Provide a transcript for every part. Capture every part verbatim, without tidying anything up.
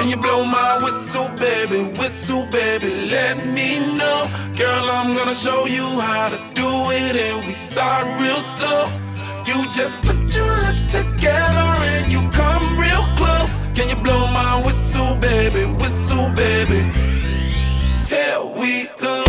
Can you blow my whistle, baby? Whistle, baby, let me know. Girl, I'm gonna show you how to do it, and we start real slow. You just put your lips together and you come real close. Can you blow my whistle, baby? Whistle, baby. Here we go.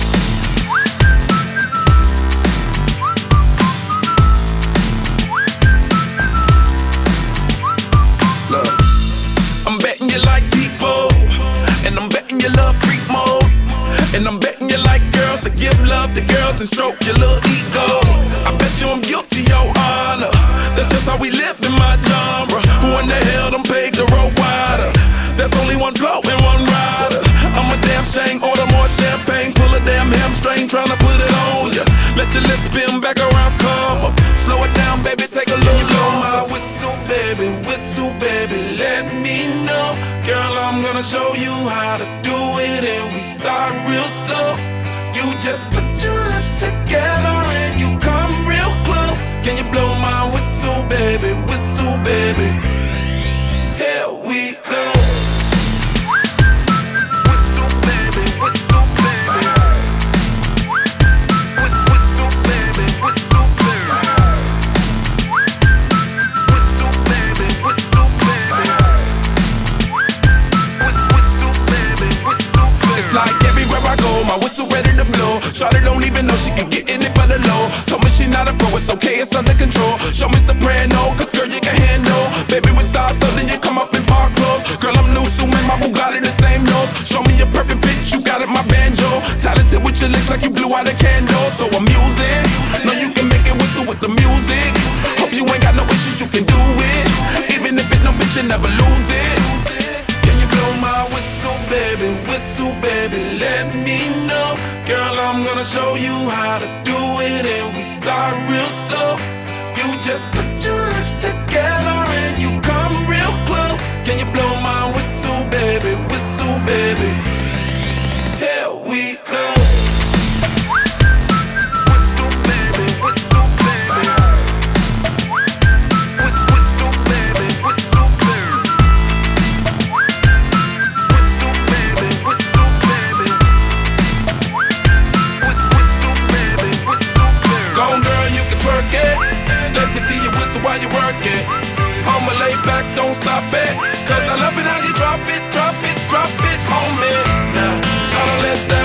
Look, I'm betting you like people, and I'm betting you love freak mode, and I'm betting you like girls to give love to girls and stroke your little ego. I bet you I'm guilty, your honor. That's just how we live in my genre. Who in the hell done paved the road wider? There's only one flow and one rider. I'm a damn shame, order more champagne, pull a damn hamstring, tryna put it on ya. Let your lips spin back around, come up. Slow it down, baby, take a little blow my whistle, baby, whistle, baby, let me know. Girl, I'm gonna show you how to do it, and we start real slow. You just put your lips together and you come real close. Can you blow my whistle, baby, whistle, baby? Here we go. Whistle, baby, whistle, baby. Whistle, baby, whistle, baby. Whistle, baby, whistle, baby. Whistle, baby, whistle, baby. It's like everywhere I go, my whistle ready to blow. Shawty don't even know she can get in it for the low. Told me she not a pro, it's okay, it's under control. Show me soprano, cause girl you can handle. Baby with stars, so then you come up in park clothes. Girl I'm new, so man, my Bugatti the same nose. Show me a perfect pitch, you got it, my banjo. Talented with your lips like you blew out a candle. So I'm using, know you can make it whistle with the music. Hope you ain't got no issues, you can do it. Even if it no fit, you never lose it. Can you blow my whistle, baby, whistle, baby, let me know. Girl, I'm gonna show you how to do it, and we start real slow. You just put your lips together and you come real close. Can you blow my whistle, baby, whistle, baby? Here we go. Whistle, baby, whistle, baby. Whistle, baby, whistle, baby. Whistle, baby, whistle, baby. Whistle, baby, whistle, baby. Go on, girl, you can twerk it. Let me see you whistle while you work it. I'ma lay back, don't stop it. Cause I love it how you drop it, drop it, drop it on me. Now, shout out, let that